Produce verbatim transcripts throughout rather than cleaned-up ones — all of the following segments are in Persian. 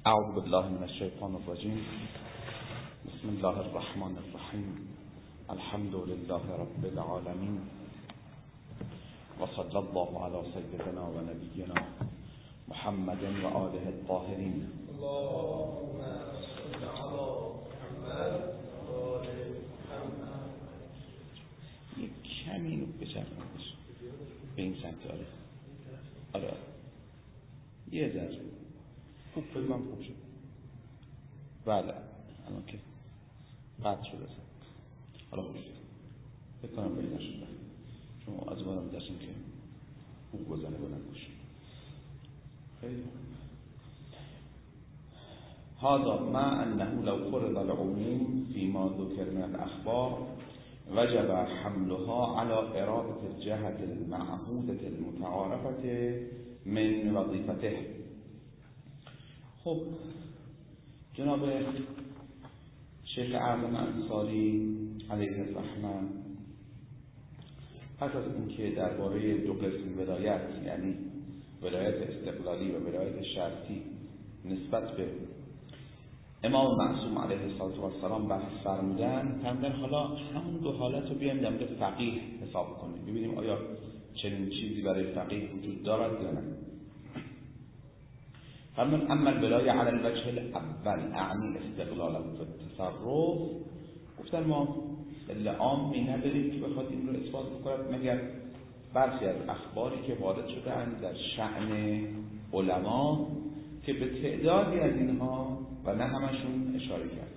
اعوذ بالله من الشیطان الرجیم. بسم الله الرحمن الرحیم. الحمد لله رب العالمین و صلی الله علی سیدنا و نبینا محمد و آله الطاهرین. اللهم صل علی محمد و آل محمد. یک کمی اینو بچرخونش به این سمت. آره آره یه ذره خوب فکرم خوب شد. بله الان که قطع شده حالا خوب شد. فکر کنم بایی نشد شما از بارم دستیم که خوب گذنه بلند باشه. خیلی هذا ما انه لو فرض العموم فيما ذكر من الاخبار وجب حملها على اراده الجهه المعهوده المتعارفه من وظيفته. خب جناب شیخ اعظم انصاری علیه الرحمه پس از اینکه درباره دو قسم ولایت، یعنی ولایت استقلالی و ولایت شرطی نسبت به امام معصوم علیه السلام بحث فرمودن، فرمودن حالا همون دو حالت رو بیایم در مورد فقیه حساب کنیم، ببینیم آیا چنین چیزی برای فقیه وجود دارد یا نه. فرمودن اما الولایه علی الوجه الاول اعنی استقلال و تصرف، گفتن ما دلیل عامی نداریم که بخواد این رو اثبات بکند مگر برخی از اخباری که وارد شده‌اند در شأن علما که به تعدادی از اینها و نه همشون اشاره کرد.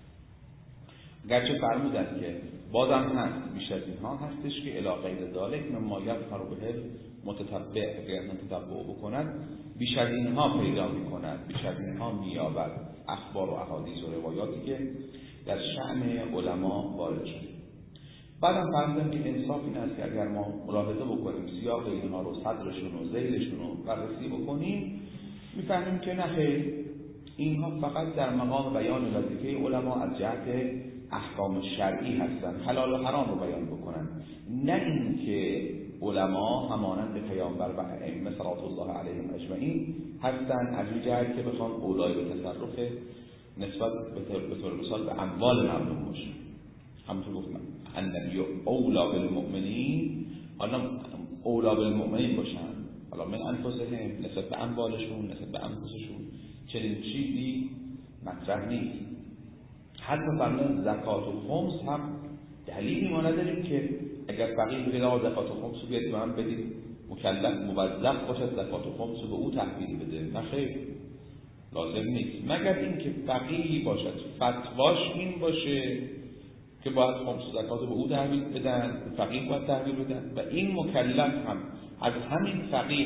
گرچه فرمودن که بازم هست بیش از اینها هستش که الی غیر ذالک مما یظهر به متتبع، اگر متتبع بکند بیش از اینها پیدا میکند، بیش از اینها مییابد اخبار و احادیث و روایاتی که در شأن علما وارد شده. بعدم فرمودن که انصاف این است که اگر ما ملاحظه بکنیم سیاق اینها رو، صدرشون و ذیلشون رو بررسی بکنیم، میفهمیم که نه خیر، اینها فقط در مقام بیان وظیفه علما از جهت احکام شرعی هستند، حلال و حرام رو بیان بکنن، نه اینکه علما همانند پیامبر و ائمه صلوات الله علیهم اجمعین هستند از این جهت که بخوان اولای به تصرف نسبت به طور مثال به اموال مردم باشه. همونطور گفتم النبی اولا بالمؤمنین، حالا اولا بالمؤمنین باشن، حالا من انفسهم، نسبت به اموالشون، نسبت به انفسشون چنین چیزی مطرح نیست. حتی فرمودن زکات و خمس هم دلیلی ما نداریم که اگر فقیه بگه آقا زکات و خمس رو بیارید به من بدید، مکلف موظف باشد زکات و خمس رو به او تحویل بده، نه خیر، لازم نیست، مگر اینکه فقیهی باشد فتواش این باشه که باید خمس و زکات رو به او تحویل بدن، فقیه باید تحویل بدن و این مکلف هم از همین فقیه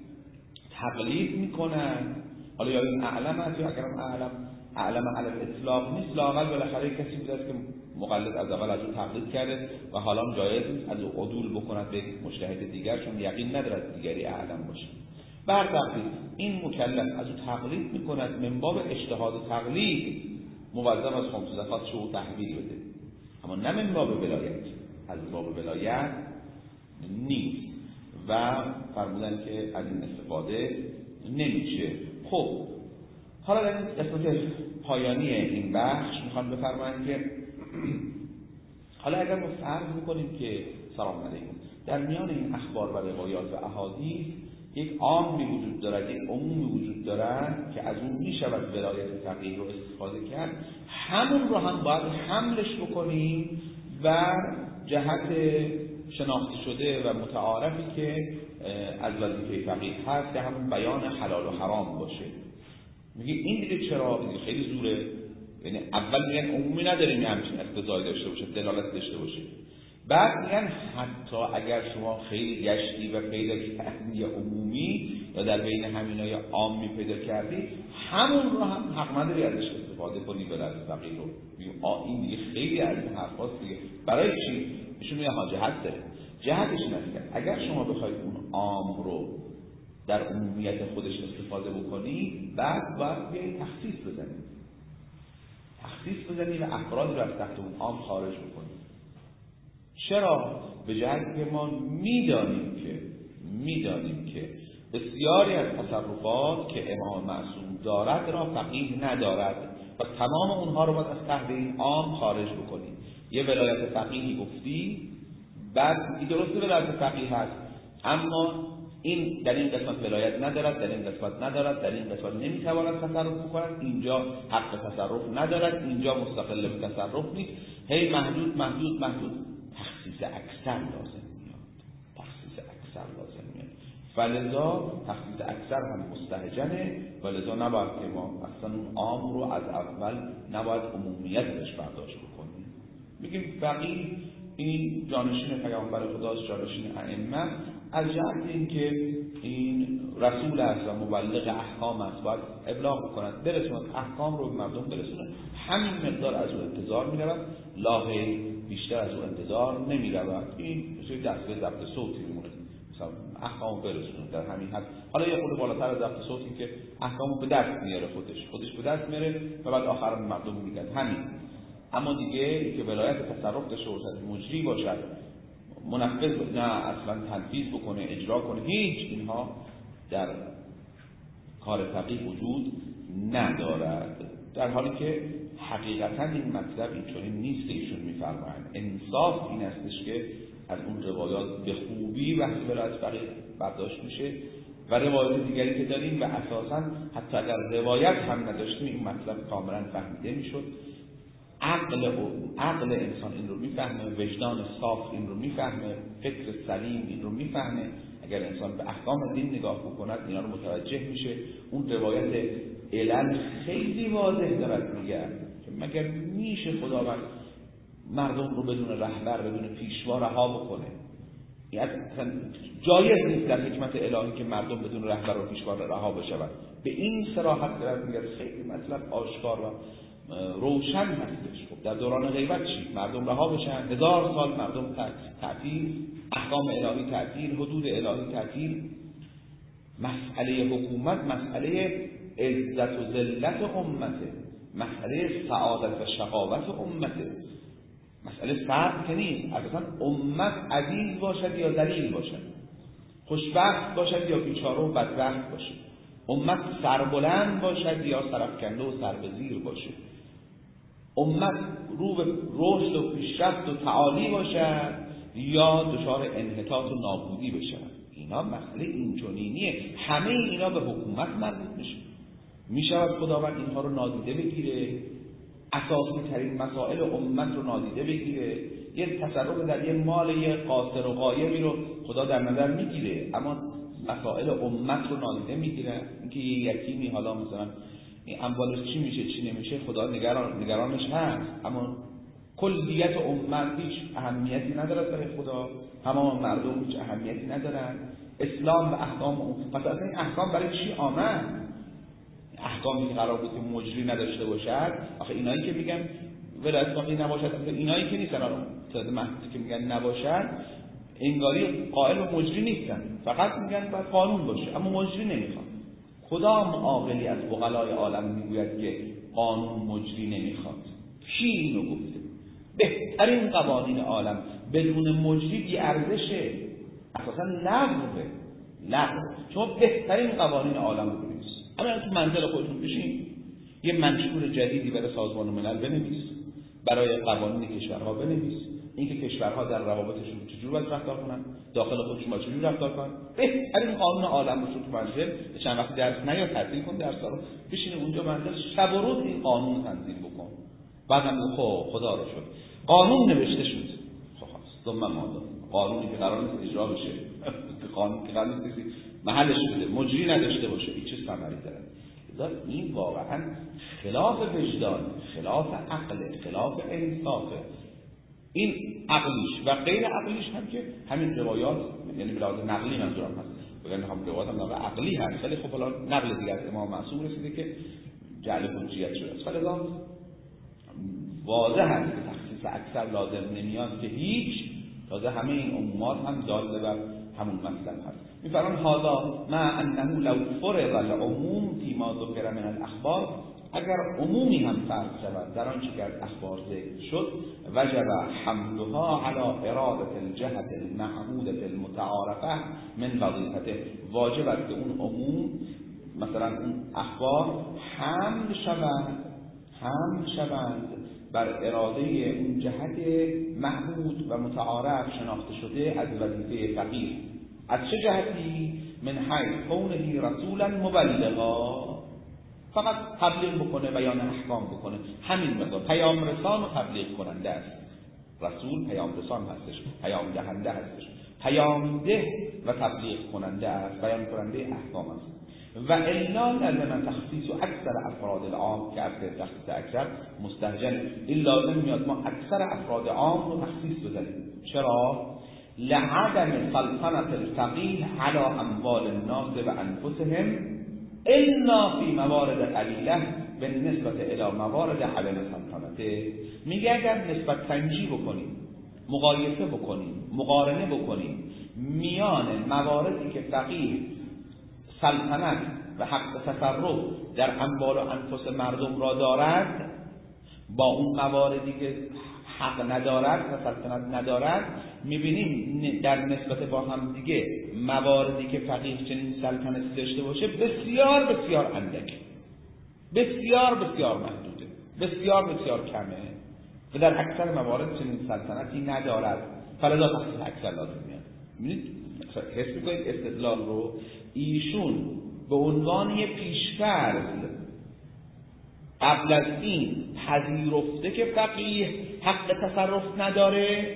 تقلید میکنن. حالا یا این اعلم است یا اگرم اعلم اعلم علی الاطلاق نیست، لااقل بالاخره کسی بوده است که مقلد از اول از او تقلید کرده و حالا جایز نیست از او عدول بکند به مجتهد دیگر، چون یقین ندارد دیگری اعلم باشه. بر تقلید این مکلف از او تقلید میکند من باب اجتهاد و تقلید، موظف از خمس و زکات شو تحویل بده، اما نه من باب ولایت، از باب ولایت نیست و فرمودن که از این استفاده نمیشه. خب حالا در این قسمت پایانی این بخش میخوام بفرمایند که حالا اگر ما فرض بکنیم که سلام علیکم در میان این اخبار و روایات و احادیث یک عامی وجود دارد، یک عمومی وجود دارد که از اون میشود ولایت فقیه رو استفاده کرد، همون رو هم باید حملش بکنیم و جهت شناخته شده و متعارفی که از وظیفه فقیه هست که همون بیان حلال و حرام باشه. میگه این دیگه چرا؟ دیگه خیلی زوره. یعنی اول میگن عمومی نداریم همچین اقتضایی داشته باشه، دلالت داشته باشه، بعد میگن حتی اگر شما خیلی گشتی و پیدا کردی یا عمومی یا در بین همینای عامی پیدا کردی، همون رو هم حق نداری ازش استفاده کنی برای فقیه رو. میگه آ این دیگه خیلی از این حرفاست دیگه. برای چی؟ ایشون میگه ها جهت داره. جهتش اینه اگر شما بخواید اون عام رو در عمومیت خودش استفاده بکنی، بعد باید بیایی تخصیص بزنی تخصیص بزنی و افراد رو از تحت اون عام خارج بکنی. چرا؟ به جهتی که ما میدانیم که میدانیم که بسیاری از تصرفات که امام معصوم دارد را فقیه ندارد و تمام اونها رو باید از تحت این عام خارج بکنیم. یه ولایت فقیهی گفتی، بعد این درسته ولایت فقیه هست، اما این در این قسمت ولایت ندارد، در این قسمت ندارد، در این قسمت نمیتواند تصرف بکند، اینجا حق تصرف ندارد، اینجا مستقل به تصرف نیست، هی محدود محدود محدود. تخصیص اکثر لازم میاد، تخصیص اکثر لازم میاد. فلذا تخصیص اکثر هم مستهجنه، ولذا نباید که ما اصلا اون عام رو از اول نباید عمومیتش برداشت بکنیم. میگیم فقیه این جانشین پیامبر خداست، جانشین ائمه، از جهت اینکه این رسول است و مبلغ احکام است، باید ابلاغ بکند، برسوند احکام رو به مردم برسونه. همین مقدار از او انتظار می‌رود، لاهی بیشتر از او انتظار نمی‌رود. این مثل دستگاه ضبط صوتی میمونه، مثلا احکامو برسونه در همین حد. حالا یه خورده بالاتر از ضبط صوتی که احکامو به دست میاره، خودش خودش به دست میاره و بعد آخر مردم میگن همین. اما دیگه که ولایت تصرف داشته باشد، مجری باشد، منفذ نه اصلا تنفیذ بکنه، اجرا کنه، هیچ اینها در کار فقیه وجود ندارد. در حالی که حقیقتا این مطلب اینطوری نیست. ایشون میفرمایند انصاف این استش که از اون روایات به خوبی وقتی ولایت فقیه برداشت میشه و روایات دیگری که داریم و اساسا حتی اگر روایت هم نداشتیم این مطلب کاملا فهمیده میشد. عقل عقل انسان این رو میفهمه، وجدان صاف این رو میفهمه، فکر سلیم این رو میفهمه. اگر انسان به احکام دین نگاه بکند اینا رو متوجه میشه. اون روایت علل خیلی واضح دارد میگه که مگر میشه خداوند مردم رو بدون رهبر، بدون پیشوا رها بکنه؟ یعنی جایز نیست در حکمت الهی که مردم بدون رهبر و پیشوا رها بشوند. به این صراحت دارد میگه، خیلی مطلب آشکار و روشن هستش. خب در دوران غیبت چی؟ مردم رها بشن، هزار سال مردم تعطیل، احکام الهی تعطیل، حدود الهی تعطیل. مسئله حکومت مسئله عزت و ذلت امته، مسئله سعادت و شقاوت امته، مسئله صبر که نیست. اصلا امت عزیز باشد یا ذلیل باشد، خوشبخت باشد یا بیچاره و بدبخت باشد، امت سربلند باشد یا سرافکنده و سربزیر باشد، امت رو به رشد و پیشرفت و تعالی باشد یا دچار انحطاط و نابودی بشود. اینا مسئله اینچنینیه. همه اینا به حکومت مربوط میشه. میشود خداوند اینها رو نادیده بگیره، اساسی ترین مسائل امت رو نادیده بگیره. یه تصرف در یه مال یه قاصر و غایبی رو خدا در نظر میگیره، اما مسائل امت رو نادیده میگیره. اینکه یه یتیمی حالا مثلا این اموالش چی میشه چی نمیشه خدا نگران نگرانش هست، اما کلیت امت هیچ اهمیتی ندارد برای خدا. تمام مردم هیچ اهمیتی ندارن. اسلام و احکام اون پس اصلا این احکام برای چی آمد؟ احکامی که قرار بود که مجری نداشته باشد. آخه اینایی که میگن ولایت فقیه نباشد، اصلا اینایی که نیستن، الان تعداد محدودی که میگن نباشد انگاری قائل و مجری نیستن، فقط میگن باید قانون باشه اما مجری نمیخواد. کدام عاقلی از عقلای عالم میگوید که قانون مجری نمیخواد؟ کی اینو گفته؟ بهترین قوانین عالم بدون مجری بی ارزشه، اساسا لغوه. لغو. شما بهترین قوانین عالم رو بنویس، اما تو منزل خودتون بشین یه منشور جدیدی برای سازمان ملل بنویس، برای قوانین کشورها بنویس، اینکه کشورها در روابطشون چجوری باید رفتار کنن، داخل خودشون باید چجوری رفتار کنن. بهترین قانون عالم رو تو منزل چند وقت درس نیا تدریس کن، درس رو بشین اونجا منزل شب و روز این قانون تنظیم بکن. بعدم خب خدا رو شد قانون نوشته شد، خب ثم ماذا؟ قانونی که قرار نیست اجرا بشه، قانون که قرار نیست محلش بده، مجری نداشته باشه، هیچ چیز ثمری داره. لذا این واقعا خلاف وجدان، خلاف عقل، خلاف انصافه. این عقلیش و غیر عقلیش هم که همین روایات، یعنی به لحاظ نقلی منظورم هست، بگن هم روایات هم عقلی هست، ولی خب حالا نقل دیگه از امام معصوم رسیده که جعل حجیت شده است. فلذا واضح هست که تخصیص اکثر لازم نمیاد که هیچ، تازه همه این عمومات هم داله بر همون مطلب هست. میفرمان هذا مع انه لو فرض العموم فيما ذكر من الاخبار اگر عمومی هم فرض شود در آنچه که از اخبار ذکر شد، وجب حملها علی اراده الجهت المعهوده المتعارفه من وظیفته، واجب است که اون عموم مثلا اون اخبار حمل شوند حمل شوند بر اراده اون جهت معهود و متعارف شناخته شده از وظیفه فقیه. از چه جهتی؟ من حیث کونه رسولا مبلغا، فقط تبلیغ بکنه، بیان احکام بکنه، همین مقدار. پیام رسان و تبلیغ کننده است. رسول پیام رسان هستش، پیام دهنده هستش، پیام ده و تبلیغ کننده است، بیان کننده احکام است. و الا لازم تخصیص اکثر افراد العام که اصل تخصیص اکثر مستهجن، این لازم میاد ما اکثر افراد عام رو تخصیص بزنیم. چرا؟ لعدم سلطنت الفقیه علی اموال الناس و انفسهم الا فی موارد قلیله بالنسبه الی موارد عدم سلطنته. میگه اگر نسبت سنجی بکنیم، مقایسه بکنیم، مقارنه بکنیم میان مواردی که فقیه سلطنت و حق تصرف در اموال و انفس مردم را دارد با اون مواردی که حق ندارد و سلطنت ندارد، میبینیم در نسبت با هم دیگه مواردی که فقیه چنین سلطنتی داشته باشه بسیار بسیار اندک، بسیار بسیار محدوده، بسیار بسیار کمه و در اکثر موارد چنین سلطنتی ندارد، فلذا تخصیص اکثر لازم میاد. میبینید حس میکنید استدلال رو ایشون به عنوان یه پیشفرض قبل از این پذیرفته که فقیه حق تصرف نداره،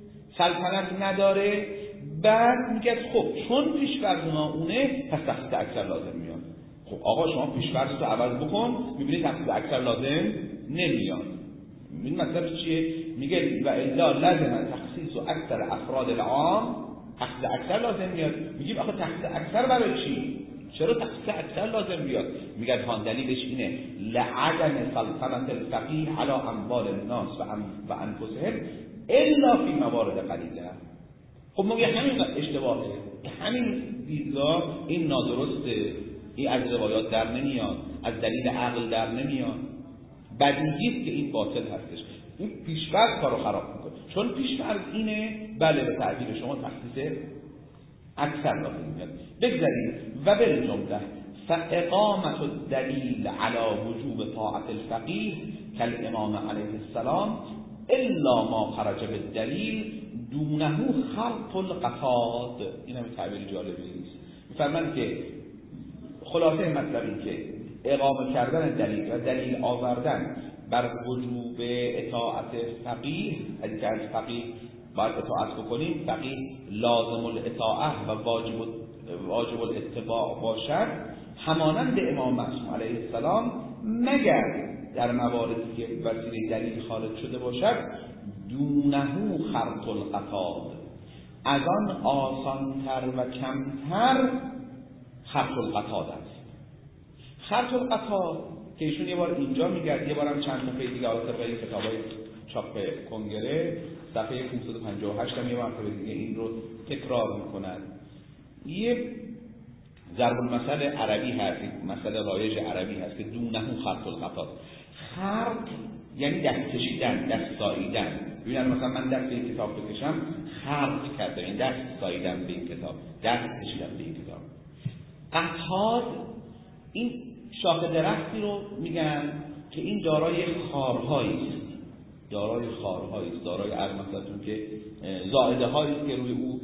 سلطنت نداره، بعد میگه خب چون پیشفرض ما اونه پس تخصیص اکثر لازم میاد. خب آقا شما پیشفرض رو عوض بکن، میبینید تخصیص اکثر لازم نمیاد. این مطلب چیه؟ میگه و الا لازم تخصیص اکثر افراد العام، تخصیص اکثر لازم میاد. میگیم آخه تخصیص اکثر برای چی؟ چرا تخصیص اکثر لازم بیاد؟ میگه ها دلیلش اینه لعدم سلطنت الفقیه علی اموال الناس و انفسهم الا فی موارد قلیله. خب میگه همین اشتباهه، همین دیدگاه این نادرسته، این از روایات در نمیاد، از دلیل عقل در نمیاد، بدیهیست که این باطل هستش. این پیشفرض کارو خراب میکنه. چون پیشفرض اینه بله به تعبیر شما تخصیص اکثر لازم میاد. بگذاریم و بالجمله فاقامت الدلیل علی وجوب طاعت الفقیه کالامام علیه السلام الا ما خرج بالدلیل دونه خرط القصاد. این هم تعبیر جالبی است. میفرمایند که خلاصه مطلب این که اقامه کردن دلیل و دلیل آوردن بر وجوب اطاعت فقیه، اگه از فقیه باید اطاعت بکنیم، فقیه لازم الاطاعه و واجب واجب الاتباع باشد، همانند امام معصوم علیه السلام، مگر در مواردی که وسیله دلیل خارج شده باشد دونه خرط القصاد، از آن آسانتر و کمتر خرط القصاد است. خرط القصاد که ایشون یه بار اینجا میگرد، یه بارم چند صفحه دیگه از طبقه کتابای چاپ کنگره صفحه پانصد و پنجاه و هشت هم یه مرتبه دیگه این رو تکرار میکنن. یه ضرب المثل عربی هست، مثل رایج عربی هست که دونه خرط القصاد. خرط یعنی دست کشیدن، دست ساییدن. ببینن مثلا من دست به این کتاب بکشم خرط کردم، این دست ساییدم به این کتاب، دست کشیدم به این کتاب. قصاد این شاخه درختی رو میگن که این دارای خارهایی است، دارای خارهایی است، دارای عرض مثلتون که زائده هایی است که روی او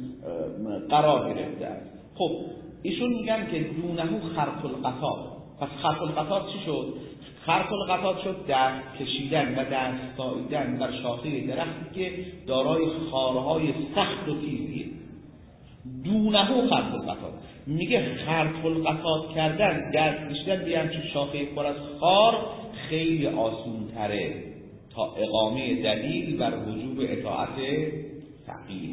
قرار گرفته است. خب ایشون میگن که دونه خرط القصاد. پس خرط القصاد چی شد؟ خرط القصاد شد دست کشیدن و دست ساییدن بر شاخه درختی که دارای خارهای سخت و تیزیه. دونه خرط القصاد میگه خرط القصاد کردن، دست کشیدن به همچین شاخه پر از خار خیلی آسون تره تا اقامه دلیل بر وجوب اطاعت فقیه.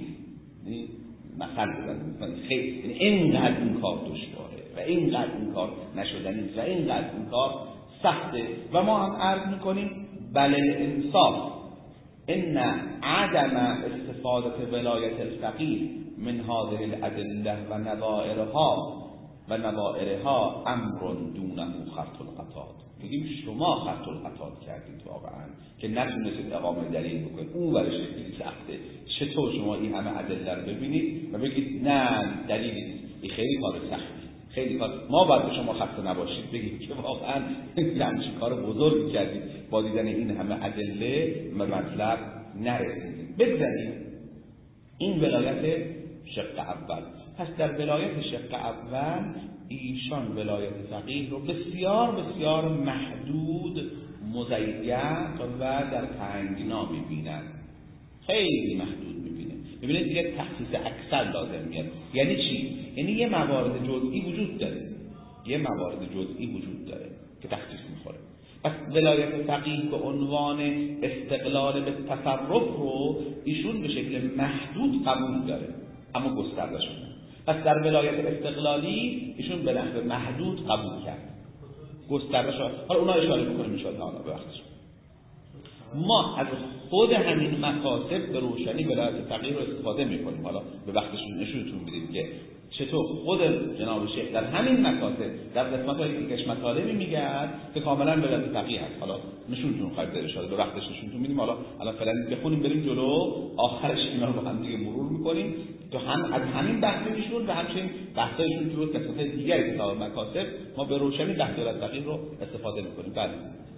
مثلا بزنید خیلی اینقدر این کار دشواره و اینقدر این کار نشدنی و اینقدر این کار سخته. و ما هم عرض میکنیم بله انصاف ان عدم استفاده ولایت الفقیه من هذه الادله و نظائرها و نظائرها امر دونه خرط القصاد. بگیم شما خط الخطا کردید واقعا که نتونستید اقامه دلیل بکنید، اون برش خیلی سخته. چطور شما این همه ادله رو ببینید و بگید نه دلیلی نیست؟ این خیلی کار سختی، خیلی کار. ما باید به شما خسته نباشید بگیم که واقعا همچین کار بزرگی کردید، با دیدن این همه ادله به مطلب نرسیدید. بگذاریم این ولایت شق اول. پس در ولایت شق اول ایشان ولایت فقیه رو بسیار بسیار محدود، مضیق و در تنگنا میبینن، خیلی محدود میبینه. ببینید دیگه تخصیص اکثر لازم میاد. یعنی چی؟ یعنی یه موارد جزئی وجود داره، یه موارد جزئی وجود داره که تخصیص میخوره. پس ولایت فقیه به عنوان استقلال به تصرف رو ایشون به شکل محدود قبول داره، اما گسترده شده. پس در ولایت استقلالی ایشون به نحو محدود قبول کرد، گسترده شد. حالا اونا اشاره میکنیم ان شاءالله حالا ببخشید. ما از خود همین مکاسب به روشنی ولایت فقیه رو استفاده میکنیم. حالا به وقتشون نشونتون میدیم که چطور خود جناب شیخ در همین مکاسب در قسمت‌های دیگه مطالبی میگه که کاملا ولایت فقیه هست. حالا نشونتون خواهید داد اشاره به وقتش نشونتون میدیم. حالا الان فعلا بخونیم بریم جلو، آخرش اینا رو با هم دیگه مرور میکنیم تو هم از همین بحثشون و همچنین بحثایشون تو قسمت‌های دیگه کتاب مکاسب ما به روشنی بحث ولایت فقیه رو استفاده میکنیم. بله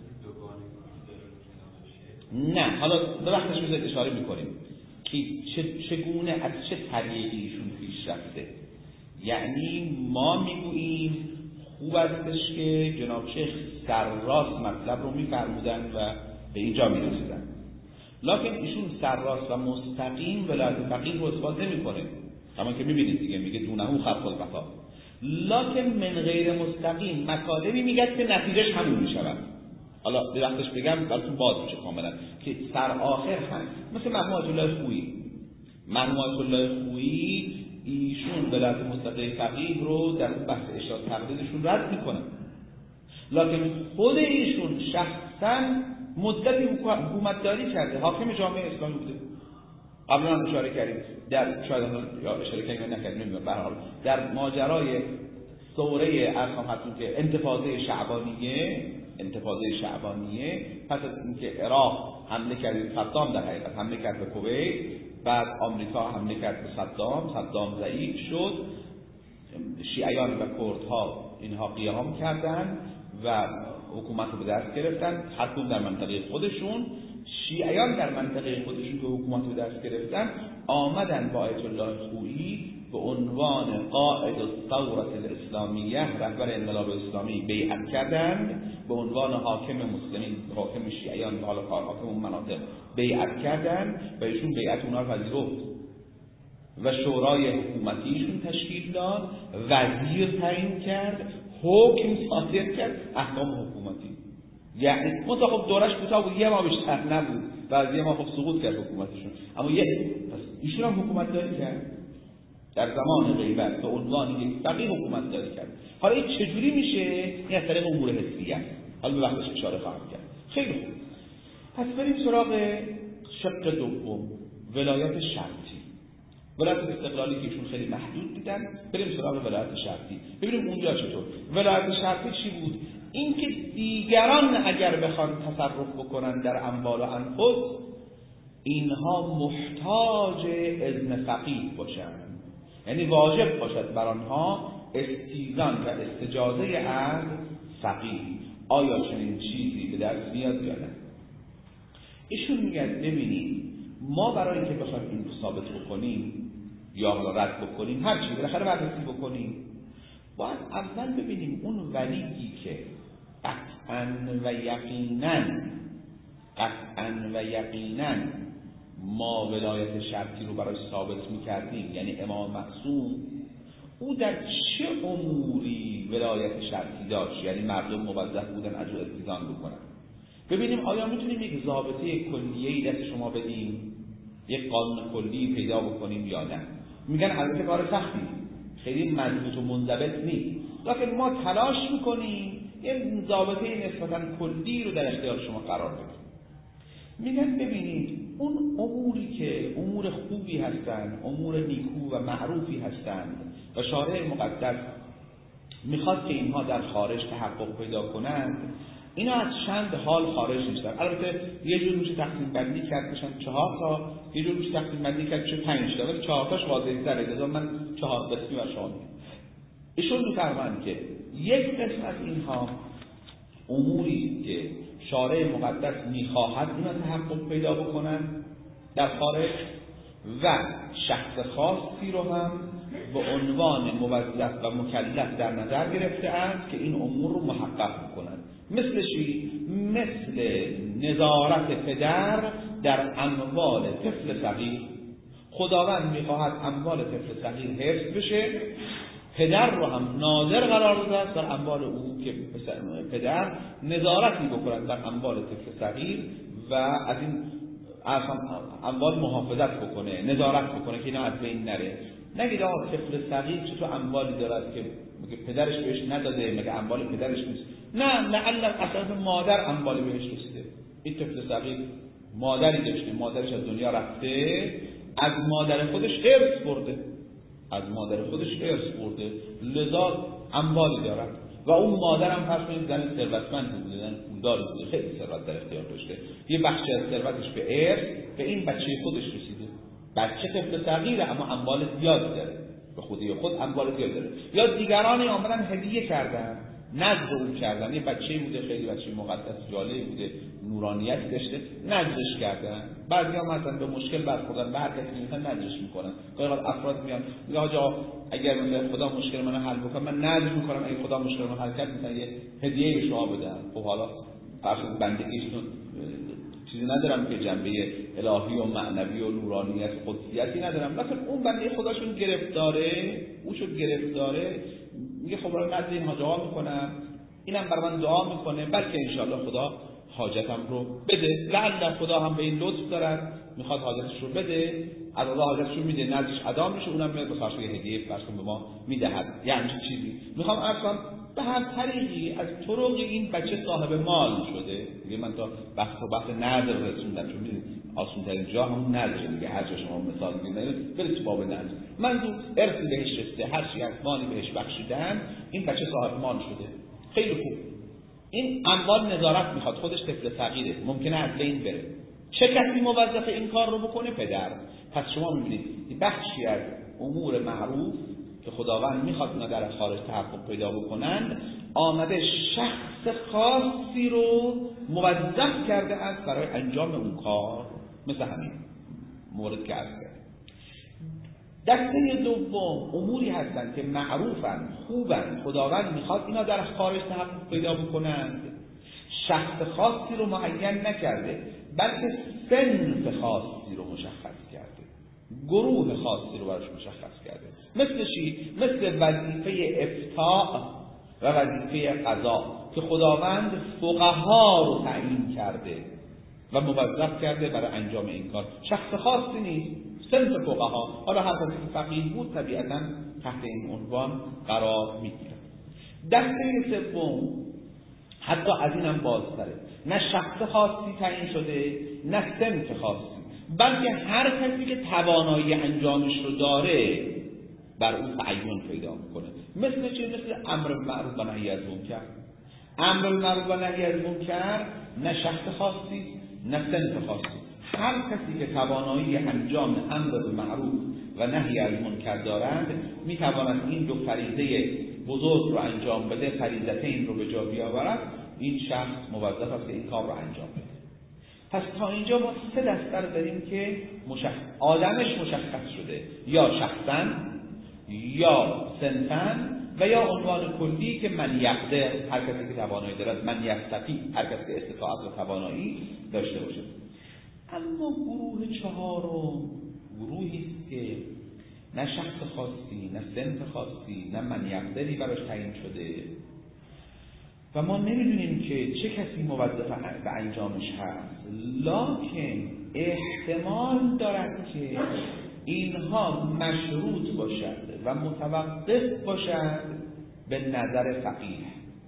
نه حالا به وقتش میذارید اشاره میکنیم که چگونه از چه طریقی ایشون پیش رفته. یعنی ما میگوییم خوب استش که جناب شیخ سرراست مطلب رو میفرمودن و به اینجا میرسیدن، لکن ایشون سرراست و مستقیم ولایت فقیه رو اثبات نمیکنه. همون که میبینید دیگه میگه دونه خلق البقا، لکن من غیر مستقیم مطالبی میگه که نتیجهش همون میشود. حالا به وقتش بگم براتون باز میشه کاملا که سر آخر هم مثل مرحوم آیت الله خویی. مرحوم آیت الله خویی ایشون ولایت مستقیم فقیه رو در بحث اشاره تقلیدشون رد میکنن، لکن خود ایشون شخصا مدتی حکومتداری کرده، حاکم جامعه اسلامی بوده. قبلا هم اشاره کردیم در شاید یا اشاره کردیم نکردیم نمیدونم، به هر حال در ماجرای ثوره ارخام هستون که انتفاضه شعبانیه انتفاضه شعبانیه پس از اینکه عراق حمله کرد، صدام در حقیقت حمله کرد به کویت، بعد آمریکا حمله کرد به صدام، صدام ضعیف شد، شیعیان و کردها اینها قیام کردند و حکومت رو به دست گرفتن، هر کدوم در منطقه خودشون. شیعیان در منطقه خودشون که حکومت رو به دست گرفتن آمدن با آیت الله خویی به عنوان قائد الثوره الاسلامیه، رهبر انقلاب اسلامی بیعت کردند، به عنوان حاکم مسلمین، حاکم شیعیان و حالا حاکم اون مناطق بیعت کردند و ایشون بیعت اونها رو پذیرفت و شورای حکومتیشون تشکیل داد، وزیر تعیین کرد، حکم صادر کرد، احکام حکومتی. یعنی منتها خب دورش کوتاه بود، یه ما بیشتر نبود، بعضی ما خب سقوط کرد حکومتشون، اما یه پس ایشون هم حکومت داری کرد در زمان غیبت به عنوان یک فقیه حکومت داری کرد. حالا این چجوری میشه؟ این از طریق امور حسیه است. حالا به وقتش اشاره خواهم کرد. خیلی خوب، پس بریم سراغ شق دوم، ولایت شرطی. ولایت استقلالی که ایشون خیلی محدود دیدن، بریم سراغ ولایت شرطی. ببینیم اونجا چطور. ولایت شرطی چی بود؟ اینکه دیگران اگر بخوان تصرف بکنن در اموال و انفس، اینها محتاج اذن فقیه باشند، یعنی واجب باشد بر آنها استیزان و استجازه از فقیه. آیا چنین چیزی به دست میاد یا نه؟ ایشون میگن ببینید ما برای اینکه بخوایم این رو ثابت بکنیم یا حالا رد بکنیم، هر چیزی بالاخره بررسی بکنیم، باید اول ببینیم اون ولیی که قطعاً و یقیناً قطعاً و یقیناً ما ولایت شرطی رو برای ثابت میکردیم، یعنی امام معصوم، او در چه اموری ولایت شرطی داشت، یعنی مردم موظف بودن از او استیزان بکنن. ببینیم آیا میتونیم یک ضابطه کلیه‌ای دست شما بدیم، یک قانون کلی پیدا بکنیم یا نه. میگن البته کار سختی، خیلی مضبوط و منضبط نیست، لکن ما تلاش میکنیم یک ضابطه نسبتاً کلی رو در اختیار شما قرار بدیم. میگن ببینید اون اموری که امور خوبی هستند، امور نیکو و معروفی هستند و شارع مقدس میخواد که اینها در خارج تحقق پیدا کنند، اینا از چند حال خارج نیستن. البته یه جور میشه تقسیم بندی کرد بشن چهار تا، یه جور میشه تقسیم بندی کرد بشه پنج تا، ولی چهار تاش واضح‌تره. لذا من چهار قسمی و شما میگم. ایشون میفرمایند که یک قسم از اینها اموری که شارع مقدس میخواهد اینا تحقق پیدا بکنن در خارج و شخص خاصی رو هم به عنوان موظف و مکلف در نظر گرفته اند که این امور رو محقق میکنن. مثل چی؟ مثل نظارت پدر در اموال طفل صغیر. خداوند میخواهد اموال طفل صغیر حفظ بشه، پدر رو هم ناظر قرار داده در اموال او که پدر نظارتی بکنند در اموال طفل صغیر و از این اموال محافظت بکنه، نظارت بکنه که اینا از بین نره. نگید آقا طفل صغیر چطور اموالی دارد که مگه پدرش بهش نداده، مگه اموال پدرش نیست؟ نه، لعل اصلا مادر اموال بهش رسیده. این طفل صغیر مادری داشته، مادرش از دنیا رفته، از مادر خودش ارث برده، از مادر خودش ارث برده، لذا اموالی دارد و اون مادر هم فرض کنید زن ثروتمند بوده، زن پولداری بوده، خیلی ثروت در اختیار داشته، یه بخشی از ثروتش به ارث به این بچه خودش رسیده. بچه طفل صغیره اما اموال زیاد داره، به خودی خود اموال زیاد داره. یا دیگرانی آمدن هدیه کردن، نذر اون کردن، یه بچه‌ای بوده خیلی بچه مقدس جالب بوده، نورانیت داشته، نذرش کردن. بعضیا مثلا به مشکل برخوردن، به هر کسی میگن نذرش میکنن. گاهی وقت افراد میان میگن آقا اگر من خدا مشکل منو حل بکنه من نذر میکنم، اگه خدا مشکل منو حل کرد مثلا یه هدیه به شما بدم. خب حالا فرض بندگیشون چیزی ندارم که جنبه الهی و معنوی و نورانیت و قدسیتی ندارم، مثلا اون بنده خداشون گرفتاره، اوشو گرفتاره، میگه خب برای نزد این حاجا میکنم، اینم برای من دعا میکنه، بلکه انشاءالله خدا حاجتم رو بده. لعل خدا هم به این لطف دارد، میخواد حاجتش رو بده، از الله حاجتش رو میده، نزدش ادا میشه، اونم میاد به خاطر یه هدیه فرض به ما میدهد. یعنی چیزی میخوام اصلا به هر طریقی از طرق این بچه صاحب مال شده. دیگه من تا بحث و بحث نظر رسوندم، چون میدونید آسون ترین جا همون نظر دیگه، هر جا شما مثال میزنید برید تو باب نظر، منظور ارثی بهش رسیده، هر چی از مالی بهش بخشیدن، این بچه صاحب مال شده. خیلی خوب، این اموال نظارت میخواد، خودش طفل صغیره، ممکنه از بین بره. چه کسی موظف این کار رو بکنه؟ پدر. پس شما میبینید بخشی از امور معروف که خداوند میخواد اونا در خارج تحقق پیدا بکنند، آمده شخص خاصی رو موظف کرده است برای انجام اون کار. مثل همین مورد که عرض کردم. دسته دوم اموری هستند که معروفن، خوبن، خداوند میخواد اینا در خارج تحقق پیدا بکنند، شخص خاصی رو معین نکرده بلکه صنف خاصی رو مشخص کرده، گروه خاصی رو براش مشخص کرده. مثل چی؟ مثل وظیفه افتاء و وظیفه قضا که خداوند فقها رو تعیین کرده و موظف کرده برای انجام این کار. شخص خاصی نیست، صنف فقها. حالا هر کسی که فقیه بود طبیعتاً تحت این عنوان قرار میگیره. دسته سوم حتی از اینم بازتره، نه شخص خاصی تعیین شده نه صنف خاصی، بلکه هر کسی که توانایی انجامش رو داره بر اون تعین پیدا میکنه. مثل چه؟ مثل امر معروف و نهی از منکر. امر معروف و نهی از منکر نه شخص خاصی نه صنف خاصی، هر کسی که توانایی انجام امر معروف و نهی از منکر دارند میتواند این دو فریضه بزرگ رو انجام بده، فریضتین رو به جا بیاورد. این شخص موظف است که این کار رو انجام بده. پس تا اینجا ما سه دسته رو داریم که مشخص آدمش مشخص شده، یا شخصاً یا صنفاً و یا عنوان کلی که من یقدر، هر کسی که توانایی دارد، من یستطیع، هر کسی که استطاعت و توانایی داشته باشه. اما گروه چهارم گروهی است که نه شخص خاصی نه صنف خاصی نه من یقدری براش تعیین شده و ما نمیدونیم که چه کسی موظف به انجامش هست، لکن احتمال دارد که اینها مشروط باشد و متوقف باشد به نظر فقیه.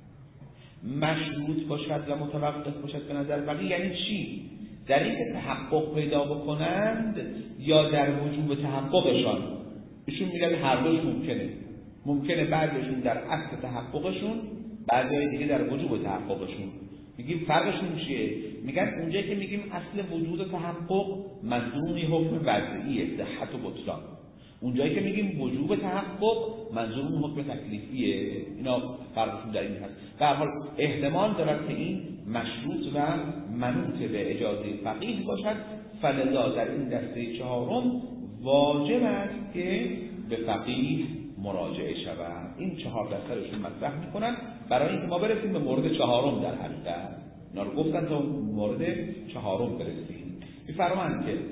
مشروط باشد و متوقف باشد به نظر فقیه یعنی چی؟ در این که تحقق پیدا بکنند یا در وجوب تحققشان. ایشون میگن هر دوش ممکنه. ممکنه بعضیشون در اصل تحققشون، بعضی دیگه در وجوب تحققشون. میگیم فرقشون چیه؟ میگن اونجایی که میگیم اصل وجود و تحقق منظور حکم وضعیه، صحت و بطلان. اونجایی که میگیم وجوب تحقق منظور اون حکم تکلیفیه. اینا فرقشون در این هست. به هر حال احتمال دارد که این مشروط و منوط به اجازه فقیه باشد، فلذا در این دسته چهارم واجب است که به فقیه مراجعه شود. این چهار دسته روشون مطرح میکنن برای اینکه ما برسیم به مورد چهارم. در حقیقت اینا رو گفتن تا مورد چهارم برسیم. میفرمایند که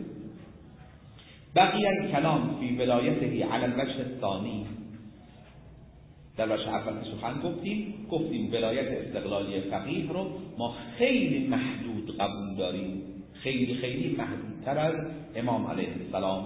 بقی الکلام فی ولایته علی الوجه الثانی، در وجه اول سخن گفتیم گفتیم ولایت استقلالی فقیه رو ما خیلی محدود قبول داریم، خیلی خیلی محدودتر از امام علیه السلام.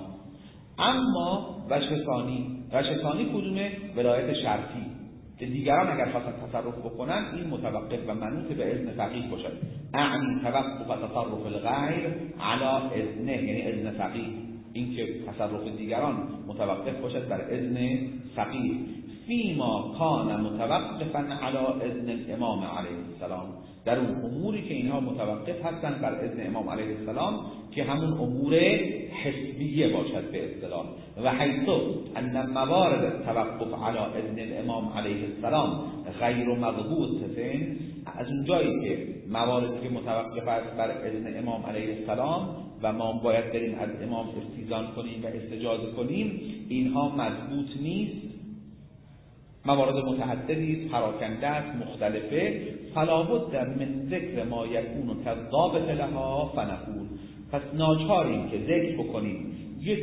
اما وجه ثانی، وجه ثانی کدومه؟ ولایت شرطی که دیگران اگر خواستن تصرف بکنن این متوقف و منوط به اذن فقیه باشد. اعنی توقف و تصرف الغیر علی اذنه، یعنی اذن فقیه، این که تصرف دیگران متوقف باشد بر اذن فقیه. فیما کان متوقفا علی اذن الامام علیه السلام، در اون اموری که اینها متوقف هستند بر اذن امام علیه السلام که همون امور حسبیه باشد به اصطلاح. و حیث ان موارد التوقف علی اذن الامام علیه السلام غیر مضبوطه، از اونجایی که مواردی که متوقف است بر اذن امام علیه السلام و ما باید بریم از امام استیذان کنیم و استجازه کنیم، اینها مضبوط نیست، موارد متعددی پراکنده است، مختلفه. فلا بد من ذکر ما یکون کذابت لها فنقول، پس ناچاریم که ذکر بکنیم یک،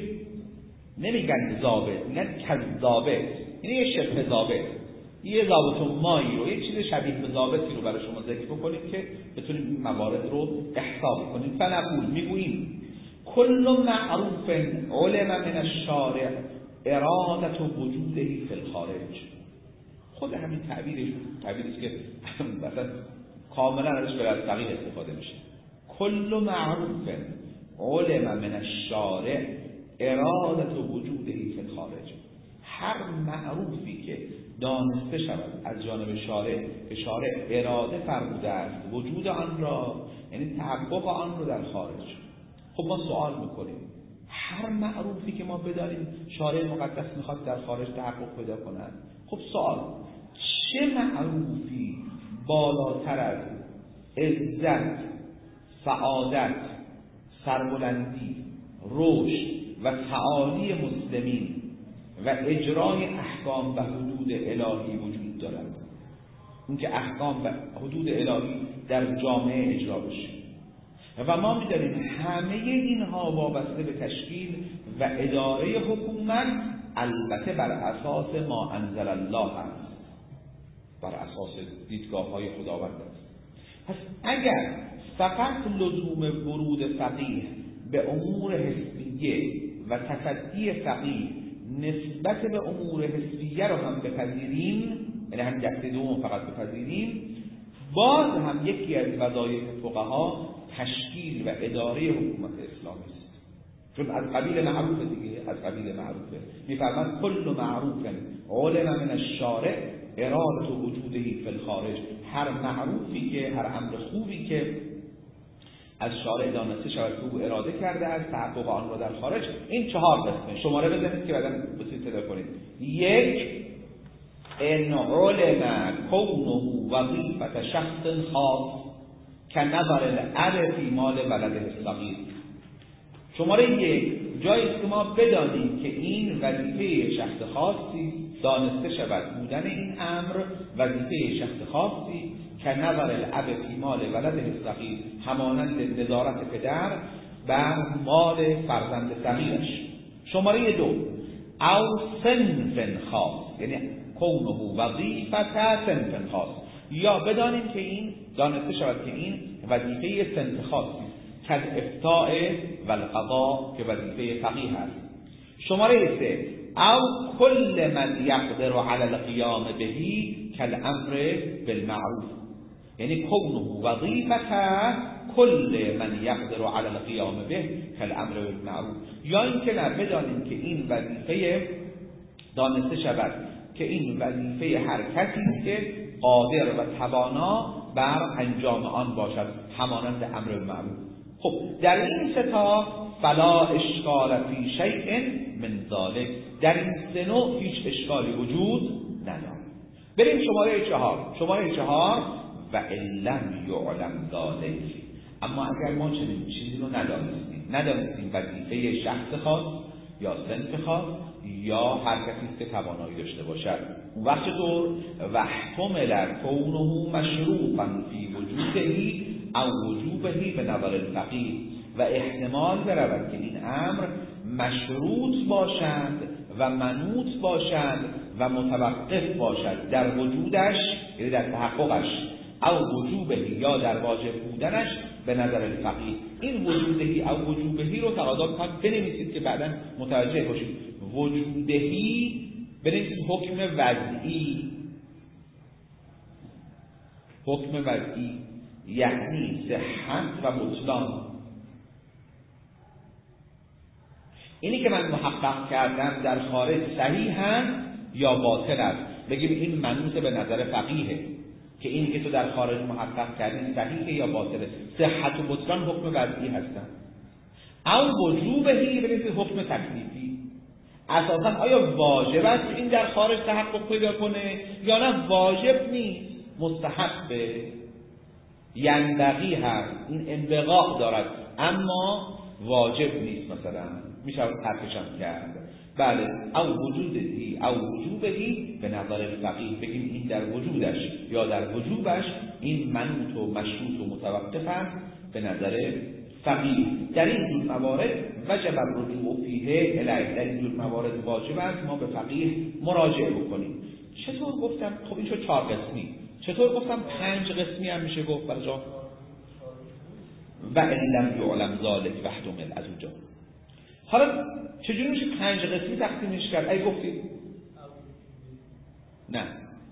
نمیگن ضابط، میگن کذابت، یعنی یه شبه ضابط، یه ضابط و مایی رو، یک چیز شبیه به ضابطی رو برای شما ذکر بکنیم که بتونیم این موارد رو احساب کنیم. فنقول، میگوییم کل معروف علم من الشارع ارادت وجوده فی الخارج. خود همین تعبیرش تعبیری که مثلا کاملا ازش به فقیه استفاده میشه. کل معروف علم من الشارع ارادت وجوده فی الخارج، هر معروفی که دانسته شود از جانب شارع که شارع اراده فرموده است وجود آن را، یعنی تحقق آن رو در خارج. خب ما سوال میکنیم هر معروفی که ما بدانیم شارع مقدس میخواد در خارج تحقق پیدا کنند، خب سوال چه معروفی بالاتر از عزت، سعادت، سربلندی، رشد و تعالی مسلمین و اجرای احکام و حدود الهی وجود دارد؟ اون که احکام و حدود الهی در جامعه اجرا بشه. و ما می‌دانیم همه اینها وابسته به تشکیل و اداره حکومت، البته بر اساس ما انزل الله است، بر اساس دیدگاه‌های خداوند است. پس اگر فقط لزوم ورود فقیه به امور حسبیه و تصدی فقیه نسبت به امور حسبیه رو هم بپذیریم، یعنی هم دسته دوم فقط بپذیریم، باز هم یکی از وظایف فقها تشکیل و اداره حکومت اسلامی است، چون از قبیل معروف دیگه، از قبیل معروفه. میفرماد کل معروف علم من الشارع ارادت وجوده فی الخارج، هر معروفی که، هر امر خوبی که از شارع دانسته شود که او اراده کرده از تحقق آن را در خارج، این چهار قسمه. شماره بزنید که بعداً بسید پیدا کنید. یک، ان علم کونه وظیفه شخص خاص که نظر الاب فی مال ولده الصغیر. شماره یک، جایی است که ما بدانیم که این وظیفه شخص خاصی دانسته شود، بودن این امر وظیفه شخص خاصی که نظر الاب فی مال ولده الصغیر، همانند نظارت پدر بر مال فرزند صغیرش. شماره دو، او صنف خاص، یعنی کونه وظیفه صنف خاص، یا بدانیم که این دانسته شود که این وظیفه صنف خاصی که افتاء و القضاء که وظیفه فقیه است. شماره سه، او کل من یقدر علی القیام بهی کالامر بالمعروف، یعنی کونه وظیفه کل من یقدر علی القیام به کالامر بالمعروف، یا اینکه نه بدانیم که این وظیفه دانسته شود که این وظیفه هر کسی که قادر و توانا بر انجام آن باشد، همانند امر بالمعروف. خب در این سه تا فلا اشکال فی شیء من ذلک، در این سه نوع هیچ اشکالی وجود ندارد. بریم شماره چهار. شماره چهار و علم یعلم ذلک، اما اگر ما چنین چیزی رو ندانستیم، ندانستیم وظیفه شخص خاص یا صنف خاص یا هر کسی که توانایی داشته باشد، اون وقت چطور؟ و احتمل کونه مشروطا فی وجوده او وجوبه به نظر الفقیه، و احتمال برود که این امر مشروط باشد و منوط باشد و متوقف باشد در وجودش، یعنی در تحققش، او وجوبه یا در واجب بودنش به نظر الفقیه. این وجودهی او وجوبهی رو تقاضا می‌کنه بنویسید که بعدا متوجه باشید. وجودهی بنویسید حکم وضعی، حکم وضعی یعنی صحت و بطلان. اینی که من محقق کردم در خارج صحیح هست یا باطل است، بگیم این منوط به نظر فقیه که اینی که تو در خارج محقق کردی صحیحه یا باطله. صحت و بطلان حکم وضعی هستن. او وجوبهی بنویسید حکم تکلیفی. اساسا آیا واجب است این در خارج تحقق پیدا کنه یا نه واجب نیست، مستحبه، ینبغی هست، این انبغاء دارد اما واجب نیست، مثلا میشه ترکشم کرد. بله، او وجودی او وجوبهی به نظر الفقیه، بگیم این در وجودش یا در وجوبش این منوط و مشروط و متوقف است به نظر فقیه. در این جور موارد وجب الرجوع فیه الیه، در این جور موارد واجب است ما به فقیه مراجعه بکنیم. چطور گفتم؟ خب این شد چهار قسمی. چطور گفتم پنج قسمی هم میشه گفت برای جا و علم یعلم ذلک وحدمل از اونجا. حالا چجوری میشه پنج قسمی تقسیمش کرد؟ ای گفتید نه،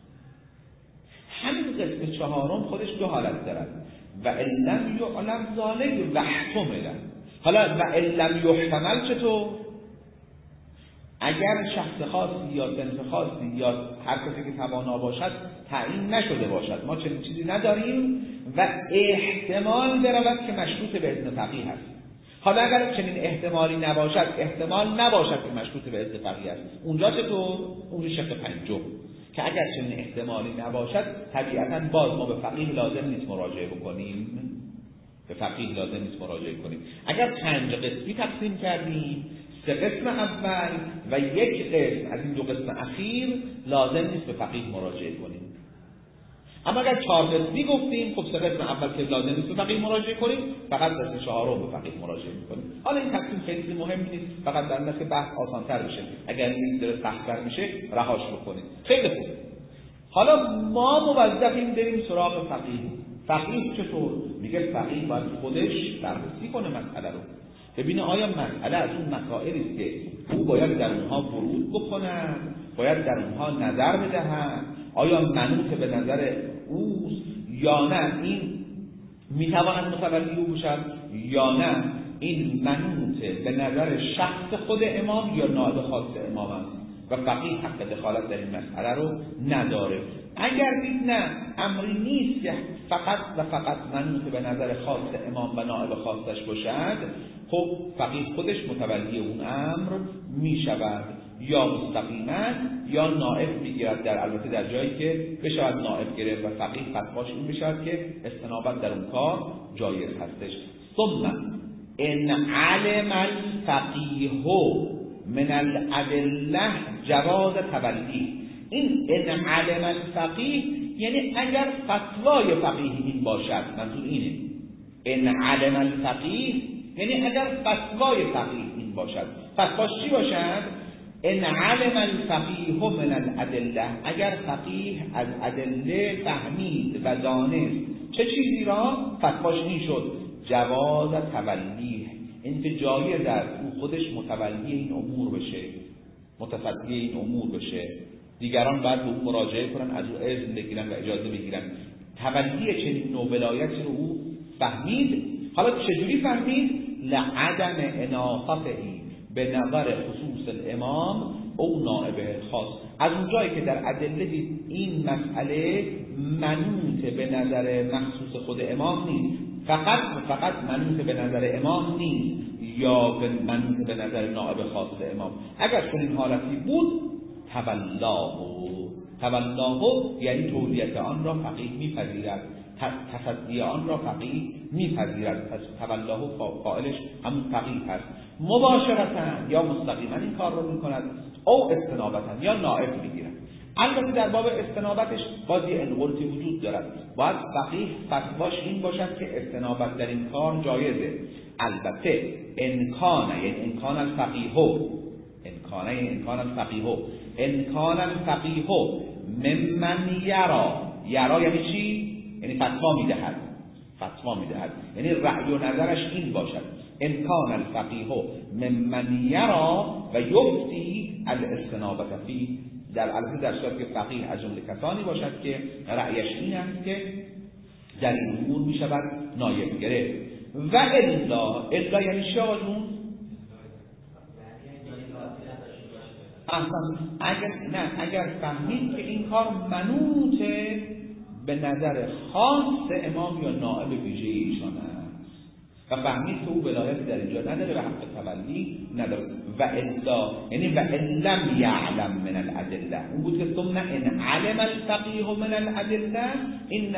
همین قسم چهارم خودش دو حالت دارد. و علم یعلم ذلک وحدمل. حالا و علم یحتمل چطور؟ اگر شخص خاصی یا صنف خاصی یا هر کسی که توانا باشد تعیین نشده باشد، ما چنین چیزی نداریم و احتمال برود که مشروط به اذن فقیه هست. حالا اگر چنین احتمالی نباشد، احتمال نباشد که مشروط به اذن فقیه هست، اونجا چطور؟ اونجا شق پنجم که اگر چنین احتمالی نباشد طبیعتاً باز ما به فقیه لازم نیست مراجعه بکنیم، به فقیه لازم نیست مراجعه کنیم. اگر پنج قسمی تقسیم کردیم، سه قسم اول و یک قسم از این دو قسم اخیر لازم نیست به فقیه مراجعه کنیم. اما اگر چهار قسمی گفتیم، خب سه قسم اول که لازم نیست به فقیه مراجعه کنیم، فقط قسم چهارم به فقیه مراجعه می‌کنیم. حالا این تقسیم خیلی مهم نیست، فقط در نظر که بحث آسان‌تر بشه. اگر این داره سخت‌تر میشه رهاش بکنید. خیلی خوب. حالا ما موظفیم بریم سراغ فقیه. فقیه چطور؟ میگه فقیه باید خودش بررسی کنه مسئله رو. ببینه آیا مسئله از اون مسائلی است که او باید در اونها ورود بکند، باید در اونها نظر بدهد، آیا منوط به نظر اوست یا نه این میتواند متولی او باشد یا نه این منوط به نظر شخص خود امام یا نائب خاص امام است و فقیه حق دخالت در این مسئله رو نداره. اگر دید نه امری نیست که فقط و فقط منوط به نظر خاص امام و نائب خاصش باشد، خب فقیه خودش متولی اون امر می شود، یا مستقیما یا نائب میگیرد، در البته در جایی که بشود نائب گرفت و فقیه فتواش این بشود که استنابت در اون کار جایز هستش. ثم ان علم الفقیه من الادله جواز تبلی. این ان علم الفقیه یعنی اگر فتوای فقیه این باشد، منظور اینه. ان علم الفقیه یعنی اگر فتوای فقیه این باشد. فتواش چی باشد؟ ان علم الفقیه من الادله، اگر فقیه از ادله فهمید و دانست چه چیزی را، فتواش این شد جواز تبلیه، این که جایز است او خودش متولی این امور بشه، متصدی این امور بشه، دیگران باید به او مراجعه کنن، از او اذن بگیرن و اجازه بگیرن. تبلیه چنین نوع ولایتی رو او فهمید. حالا چجوری فهمید؟ لعدم اناقته به نظر خصوص الامام او نائب خاص. از اونجایی که در ادله دید این مسئله منوط به نظر مخصوص خود امام نیست، فقط فقط منوط به نظر امام نیست یا به منوط به نظر نائب خاص امام. اگر چنین حالتی بود تولاه تولاه یعنی تولیت آن را فقیه میپذیرد، تصدی آن را فقیه میپذیرد. پس تولاه فاعلش همون فقیه هست. مباشرتاً یا مستقیما این کار رو میکند، او استنابتاً یا نائب میگیرد. البته در باب استنابتش باز یه انقلتی وجود دارد. باید فقیه فتواش این باشد که استنابت در این کار جایزه. البته امکان یعنی امکان الفقیه امکان یعنی امکان الفقیه امکان الفقیه ممن یرا. یرا یعنی چی؟ یعنی فتوا میدهد. فتوا میدهد یعنی رأی و نظرش این باشد. امکان الفقیه ممن یرا و یفتی الاستنابت فی. در البته در صورتی که فقیه از جمله کسانی باشد که رأیش این است که در این امور می شود نایب گرفت. و الا الا یعنی چی آقا جون؟ اگر نه اگر فهمید که این کار منوط به نظر خاص امام یا نائب ویژه ایشان است و فهمید که او ولایت در اینجا نداره و حق تولی نداره. و الا یعنی و لم یعلم من الادله. اون بود که ثم ان علم الفقیه من الادله این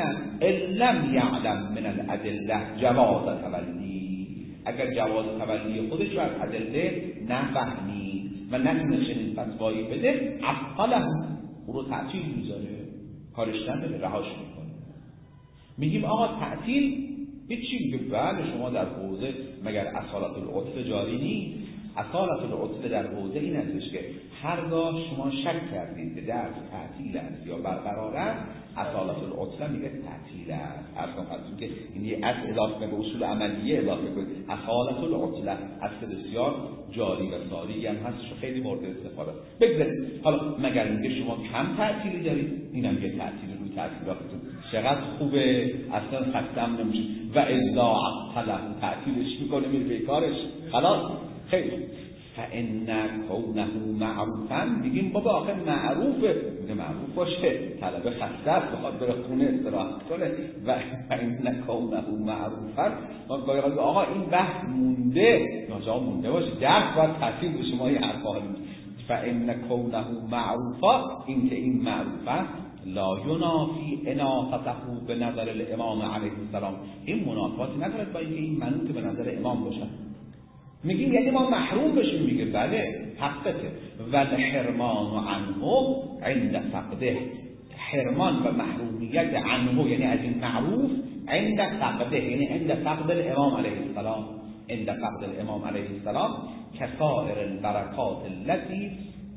لم یعلم من الادله جواز تولی. اگر جواز تولی خودش رو از ادله نفهمید و نتونه چنین فتوایی بده عقله او رو تعطیل میذاره، کارش نداره، رهاش میکنه. میگیم آقا تعطیل هیچی. میگه بله شما در حوزه مگر اصالت العطل جاری نیست؟ اصالت العطل در حوزه این استش که هرگاه شما شک کردید که درس تعطیل است یا برقرار است، اصالت العطل میگه تعطیل است. عرض کنم که این یه از اضافه به اصول عملیه اضافه کنید. اصالت العطل اصل بسیار جاری و ساری هم هست، خیلی مورد استفاده. بگذارید حالا مگر میگه شما کم تعطیلی دارید، اینم یه تعطیل روی تعطیلاتتون چقدر خوبه، اصلا خستم نمیشه. و الا عقله تعطیلش میکنه میره به کارش خلاص. خیلی فان کونه معروفا میگیم بابا آخه معروفه، میگه معروف باشه، طلبه خسته است بخواد بره خونه استراحت کنه. و فان کونه معروفا ما گاهی آقا این بحث مونده، ناجا مونده باشه درس باید تعطیل بشه. ما این حرفا فان کونه معروفا این که این معروفه لا ینافی انافته به نظر الامام علیه السلام. این منافاتی ندارد با اینکه این منوط به نظر امام باشد. میگیم یعنی ما محروم بشیم؟ میگه بله حقته. ول حرمان عنه عند فقده. حرمان و محرومیت عنه یعنی از این معروف عند فقده یعنی عند فقد الامام علیه السلام. عند فقد الامام علیه السلام کسائر البرکات التي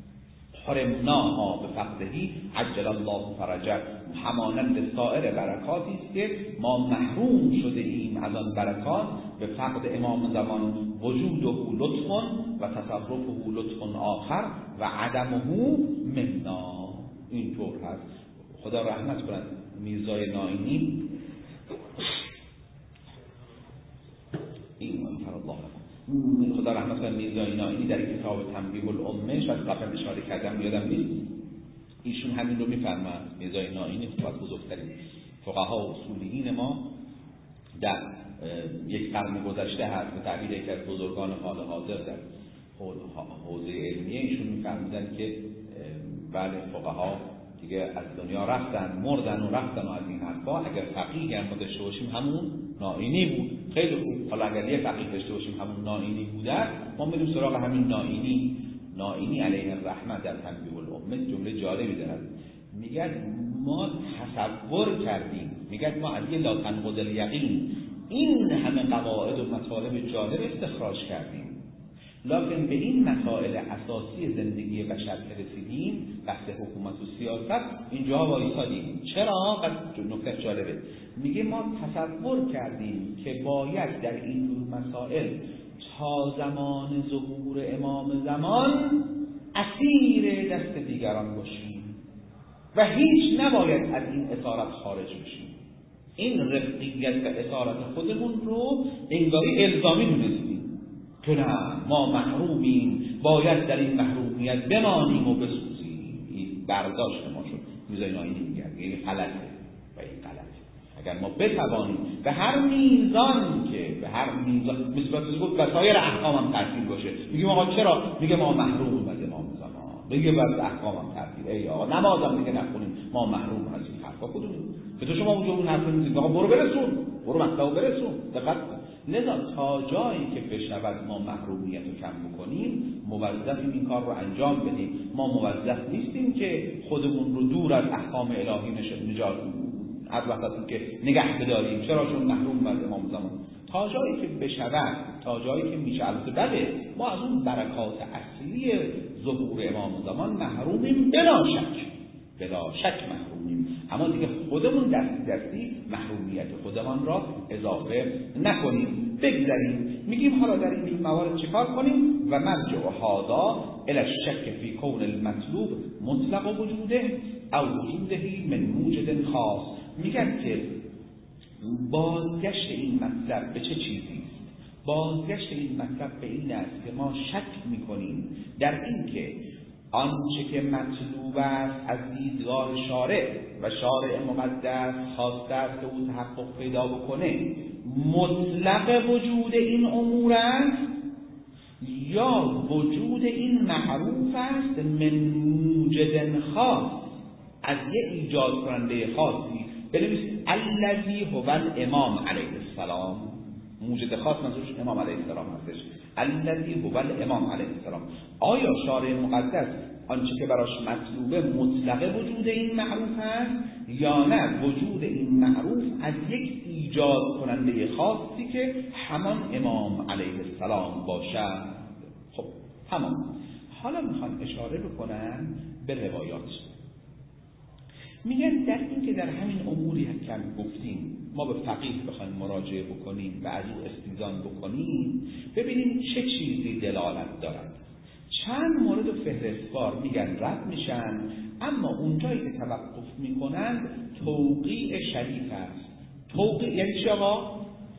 حرمناها به فقدهی عجل الله فرجه. همانند سایر برکاتی است که ما محروم شده ایم از آن برکات به فقد امام زمان. وجوده لطف و تصرفه لطف آخر و عدمه منا. اینطور هست. خدا رحمت کند میرزای نائینی این منفر الله من خدا رحمت کنه میرزای نائینی در کتاب تنبیه الامه شاید قبلا اشاره کردم یادم نیست، ایشون همین رو میفرماد. میرزای نائینی خود بزرگترین فقها و اصولیین ما در یک قرن گذشته هست به تعبیر یکی از بزرگان حال حاضر در حوزه علمیه. ایشون میفرمودن که بله فقها دیگه از دنیا رفتن، مردن و رفتن و از این حرفا. اگر فقیه هم داشته باشیم همون نائینی بود. خیلی خوب. حالا اگر یه فقیه داشته باشیم همون نائینی بوده، ما میریم سراغ همین نائینی. نائینی علیه الرحمه در تنبیه الامه جمله جالبی دارد. میگن ما تصور کردیم، میگن ما از یه لا تنقض الیقین این همه قواعد و مطالب جالب استخراج کردیم، لکن به این مسائل اساسی زندگی بشر که رسیدیم، بحث حکومت و سیاست، اینجا وایسادیم. چرا؟ نکته جالبه. میگه ما تصور کردیم که باید در این جور مسائل تا زمان ظهور امام زمان اسیر دست دیگران باشیم و هیچ نباید از این اسارت خارج بشیم. این رفقیت و اسارت خودمون رو انگاری الزامی دونستیم که نه ما محرومیم، باید در این محرومیت بمانیم و بسوزیم. این برداشت ما شد. میزای نائینی میگه این غلطه. خیلی غلطه. اگر ما بتوانیم به هر میزان که به هر میزان مثل گفت وسایر احکام هم ترتیب باشه، میگیم آقا چرا؟ میگه ما محروم از امام زمان، میگه بس احکام هم ترتیب، ای آقا نمازم میگه نخونیم ما محروم از این حرفا. کدوم به تو شما اونجا اون حرف میزنید آقا برو برسون، برو مطلب برسون. دقت کن. لذا تا جایی که بشود ما محرومیت رو کم بکنیم موظفیم این کار رو انجام بدیم. ما موظف نیستیم که خودمون رو دور از احکام الهی نجات از وقتی که نگه بداریم چرا چون محروم از امام زمان. تا جایی که بشود، تا جایی که میشه، البته بله ما از اون برکات اصلی ظهور امام زمان محرومیم، بلا شک بلا شک محرومیم، اما دیگه خودمون دستی دستی محرومیت خودمان را اضافه نکنیم، بگذاریم. میگیم حالا در این موارد چیکار کنیم؟ و مرجع هذا الی الشک فی کون المطلوب مطلق وجوده او وجوده من موجد خاص. میگن که بازگشت این مطلب به چه چیزی است؟ بازگشت این مطلب به این است که ما شک میکنیم در این که آنچه که مطلوب است از دیدگاه شارع و شارع مقدس خواسته است که او تحقق پیدا بکنه مطلق وجود این امور است یا وجود این معروف است من موجد خاص، از یه ایجاد کننده خاصی. بنویسید الذی هو الامام علیه السلام، موجد خاص منظورش امام علیه السلام هستش. الذی هو الامام علیه السلام. آیا شارع مقدس آنچه که براش مطلوبه مطلق وجود این معروف است یا نه وجود این معروف از یک ایجاد کننده خاصی که همان امام علیه السلام باشد؟ خب تمام. حالا میخوام اشاره بکنم به روایات. میگن در این که در همین اموری که گفتیم ما به فقیه بخوایم مراجعه بکنیم و از او استیزان بکنیم ببینیم چه چیزی دلالت دارد. چند مورد و فهرستوار میگن رد میشن، اما اونجایی که توقف میکنند توقیع شریف است. توقیع یعنی چی آقا؟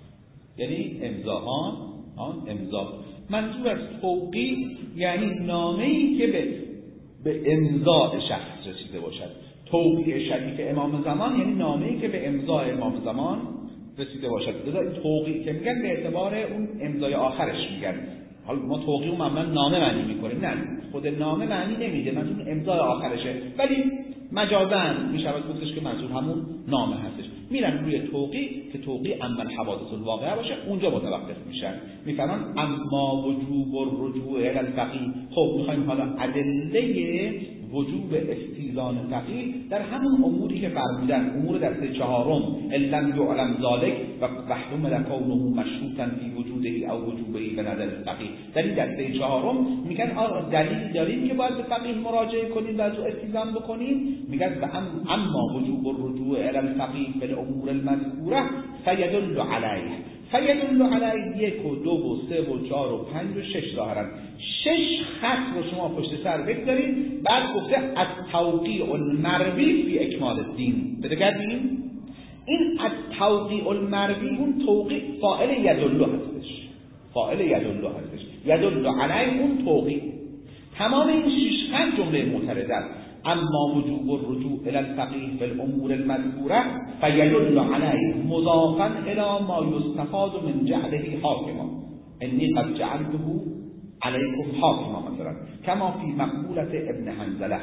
یعنی امضاها، آن امضا. منظور از توقیع یعنی نامه‌ای که به به امضاء شخص رسیده باشد. توقیع شریف امام زمان یعنی نامه‌ای که به امضاء امام زمان رسیده باشد. لذا توقیع که میگن به اعتبار اون امضای آخرش میگن. حالا ما توقیع رو معمولا نامه معنی میکنیم، نه خود نامه معنی نمیده، منظور امضای آخرشه، ولی مجازاً میشود گفتش که منظور همون نامه هستش. میرن روی توقیع که توقیع اما الحوادث الواقعه باشه، اونجا متوقف میشن، میفرمان اما وجوب الرجوع الی الفقیه. خب میخوایم حالا ادله وجوب استیزان فقیه در همون اموری که فرمودن، امور دسته چهارم لم یعلم ذلک و وحدم لکونه مشروطا فی وجوده او وجوبه به نظر الفقیه. در این دسته چهارم میگن آره دلیل داریم که باید به فقیه مراجعه کنیم و از او استیزان بکنیم. میگن اما وجوب الرجوع الی الفقیه فی الامور المذکوره فیدل علیه. فیدل علیه یک و دو و سه و چهار و پنج و شش ظاهرا شش خط رو شما پشت سر بگذارید. بعد گفته از توقیع المروی فی اکمال الدین. بده کردیم این از توقیع المروی اون توقیع فاعل یدل هستش، فاعل یدل هستش، یدل علیه اون توقیع. تمام این شش خط جمله معترضه است. اما وجوب الرجوع الى الفقیه فی الامور المذکوره فیدل علیه مضافا الی ما یستفاد من جعله حاکما انی قد جعلته علیکم حاکما، مثلا کما فی مقولت ابن حنظله،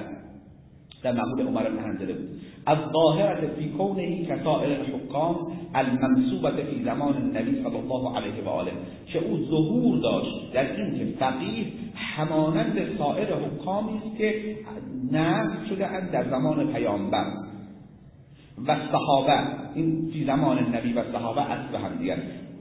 در مقول عمر ابن حنظله بود، از ظاهرت فی کونه کسائر الحکام المنصوبه فی زمان النبی صلی الله علیه و آله، که او ظهور داشت در این که فقیه همانند سایر حکامی است که نصب شده اند در زمان پیامبر و صحابه. این فی زمان نبی و صحابه اصل هم دیگر.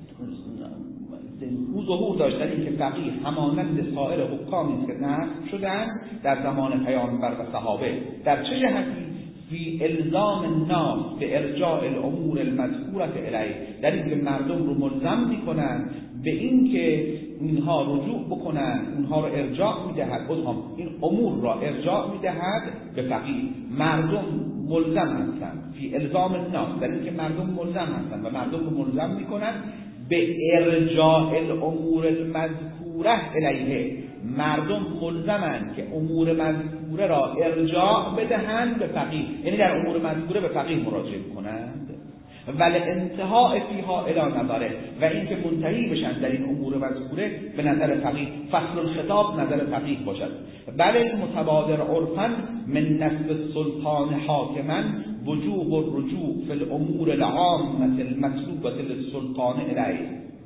او ظهور داشت در این که فقیه همانند سایر حکامی است که نصب شدند در زمان پیامبر و صحابه. در چه جهتی؟ فی الزام الناس به ارجاع الامور المذکوره الیه، در این که مردم رو ملزم میکنند به این که اینها رجوع بکنند، اونها رو ارجاع میدهد، این امور را ارجاع میدهد به فقیه. مردم ملزم هستند فی الزام الناس، در این که مردم ملزم هستند و مردم رو ملزم میکنند به ارجاع الامور المذکوره الیه، مردم ملزمند که امور مذکوره را ارجاع بدهند به فقیه، یعنی در امور مذکوره به فقیه مراجعه کنند، ولی انتهاء فیها الی نظره، و اینکه منتهی بشن در این امور مذکوره به نظر فقیه، فصل الخطاب نظر فقیه باشد. بله متبادر عرفا من نسب السلطان حاکما وجوب الرجوع فی الامور العامه المطلوبه للسلطان الیه،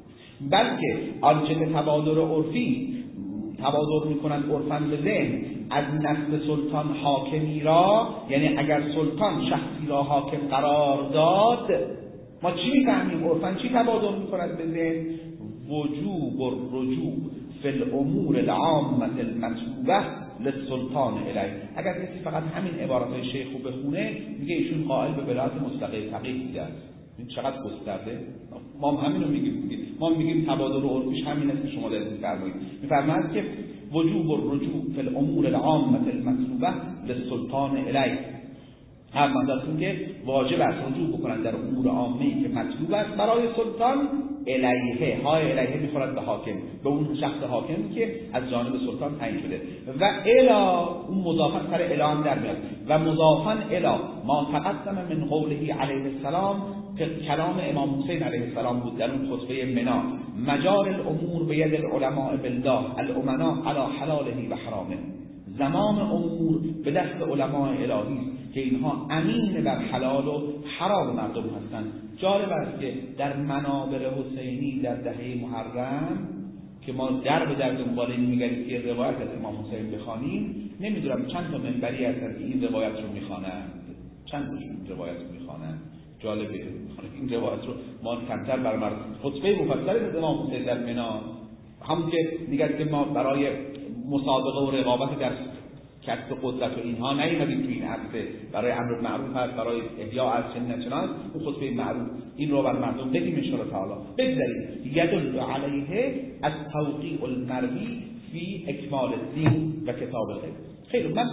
بلکه آنچه که تبادر عرفی تبادر میکنند عرفاً به ذهن از نسب سلطان حاکمی را، یعنی اگر سلطان شخصی را حاکم قرار داد، ما چی میفهمیم عرفاً چی تبادر میکند به ذهن؟ وجوب الرجوع فی الامور العامه المطلوبه للسلطان الیه. اگر کسی فقط همین عبارات شیخ رو بخونه میگه ایشون قائل به ولایت مطلقه فقیه بوده است. این چقدر گسترده. ما هم همین رو میگیم دیگه. ما میگیم تبادل عرفیش همین است که شما دارید میفرمایید. میفرماید که وجوب الرجوع فی الامور العامه المطلوبه للسلطان الیه، هر مدت که واجب است رجوع بکنند در امور عامه‌ای که مطلوب است برای سلطان الیه، های الیه میخورد به حاکم، به اون شخص حاکمی که از جانب سلطان تعیین شده، و الی اون مضافت سر الی هم در میاد، و مضافن الی ما تقدم من قوله علیه السلام که کلام امام حسین علیه السلام بود در اون خطبه منا، مجار الامور بید العلماء بالله الامنا علی حلاله و حرامه، زمام امور به دست علماء الهی که اینها امین بر حلال و حرام مردم هستند. جالب است که در منابر حسینی در دهه محرم که ما در به در دنبال این میگردیم که روایت از امام حسین بخوانیم، نمیدونم چند تا منبری هستند که این روایت رو میخوانند، چند تا روایت رو میخوانند. جالبه این روایت رو ما کمتر برای مردم خطبه مفصلی از امام حسین در منا، همون که میگه که ما برای مسابقه و رقابت در کسب قدرت و اینها نیومدیم تو این عرصه، برای امر معروف هست، برای احیاء ارشد نشناس، اون خطبه معروف این رو بر مردم بگیم ان شاء الله تعالی. بگذارید یدل علیه از توقیع المروی فی اکمال الدین و کتاب الغیب. خیلی من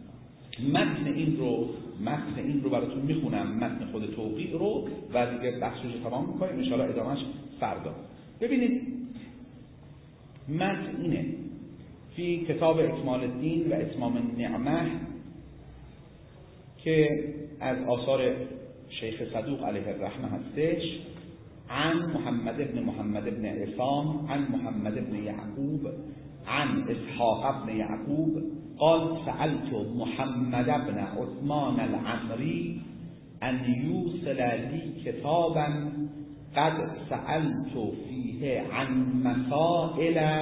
متن این رو متن این رو براتون میخونم، متن خود توقیع رو، و دیگه بحثش رو تمام میکنیم ان شاء الله، ادامهش فردا. ببینید متن اینه فی کتاب اکمال الدین و اتمام النعمه که از آثار شیخ صدوق علیه الرحمه هستش، عن محمد بن محمد بن عصام عن محمد بن یعقوب عن اسحاق بن یعقوب قال سألت محمد بن عثمان العمری ان یوصل لی کتابا قد سألت فیه عن مسائل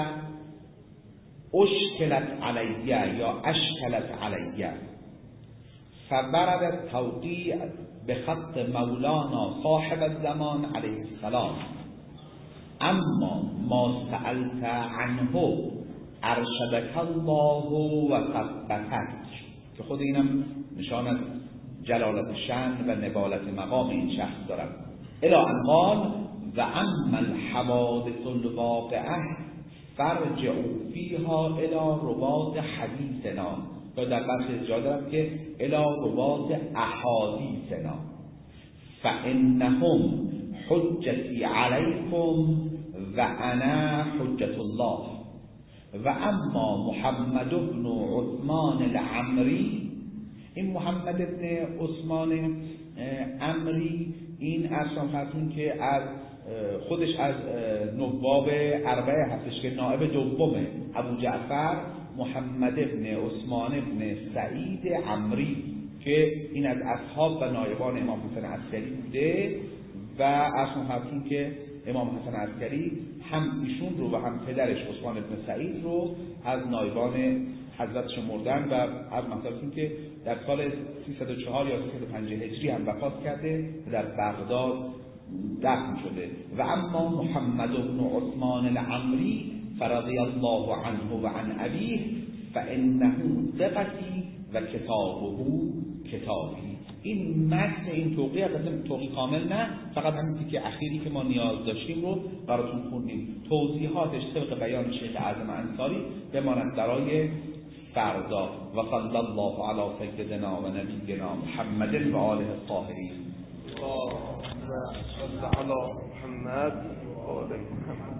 اشکلت علیه یا اشکلت علیه، فبرد التوقیع به خط مولانا صاحب الزمان علیه السلام، اما ما سألت عنه ارشدک الله و ثبتک، که خود اینم نشان از جلالت شأن و نبالت مقام این شخص دارد. الی ان قال و اما الحوادث الواقعه فرجعوا فیها الی روات حدیثنا، یا در بخش جا دارد که الی روات احادیثنا، فانهم حجتی علیکم و انا حجت الله، و اما محمد بن عثمان العمری، این محمد بن عثمان عمری این اصلا فرسون که از خودش از نواب اربعه هستش که نائب دومه ابو جعفر محمد بن عثمان بن سعید عمری، که این از اصحاب و نایبان امام حسن عسکری بوده، و اصلا فرسون که امام حسن عسکری هم ایشون رو و هم پدرش عثمان بن سعید رو از نایبان حضرت شمردن، و از مثلا که در سال سیصد و چهار یا سیصد و پنج هجری هم وفات کرده و در بغداد دفن شده. و اما محمد بن عثمان العمری فرضی الله عنه و عن ابیه فانه ثقتی و کتابه کتابی. این متن این توقیع البته توقیع کامل نه، فقط همین تیکه اخیری که ما نیاز داشتیم رو براتون خوندیم، توضیحاتش طبق بیان شیخ اعظم انصاری بماند برای فردا. و صلی الله علی سیدنا و نبینا محمد و آله الطاهرین. اللهم صل علی محمد و آل محمد.